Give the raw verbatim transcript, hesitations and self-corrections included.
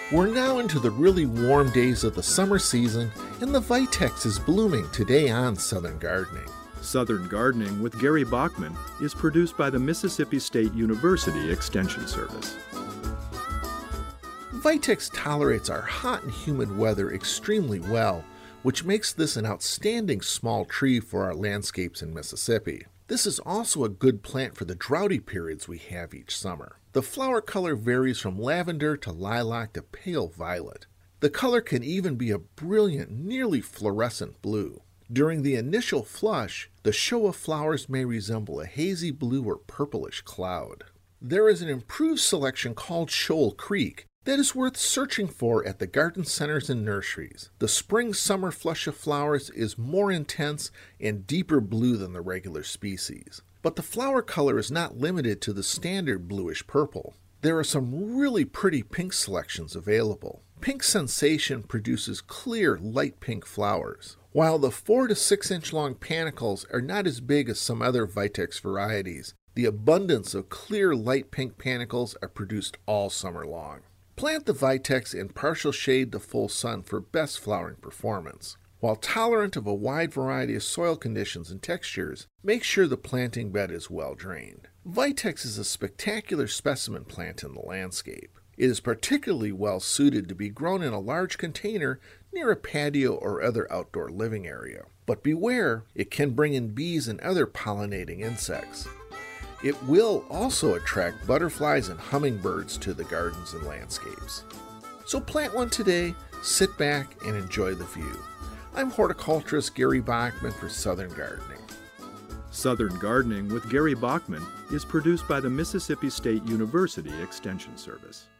We're now into the really warm days of the summer season, and the Vitex is blooming today on Southern Gardening. Southern Gardening with Gary Bachman is produced by the Mississippi State University Extension Service. Vitex tolerates our hot and humid weather extremely well, which makes this an outstanding small tree for our landscapes in Mississippi. This is also a good plant for the droughty periods we have each summer. The flower color varies from lavender to lilac to pale violet. The color can even be a brilliant, nearly fluorescent blue. During the initial flush, the show of flowers may resemble a hazy blue or purplish cloud. There is an improved selection called Shoal Creek that is worth searching for at the garden centers and nurseries. The spring-summer flush of flowers is more intense and deeper blue than the regular species. But the flower color is not limited to the standard bluish purple. There are some really pretty pink selections available. Pink Sensation produces clear light pink flowers. While the four to six inch long panicles are not as big as some other Vitex varieties, the abundance of clear light pink panicles are produced all summer long. Plant the Vitex in partial shade to full sun for best flowering performance. While tolerant of a wide variety of soil conditions and textures, make sure the planting bed is well drained. Vitex is a spectacular specimen plant in the landscape. It is particularly well suited to be grown in a large container near a patio or other outdoor living area. But beware, it can bring in bees and other pollinating insects. It will also attract butterflies and hummingbirds to the gardens and landscapes. So plant one today, sit back, and enjoy the view. I'm horticulturist Gary Bachman for Southern Gardening. Southern Gardening with Gary Bachman is produced by the Mississippi State University Extension Service.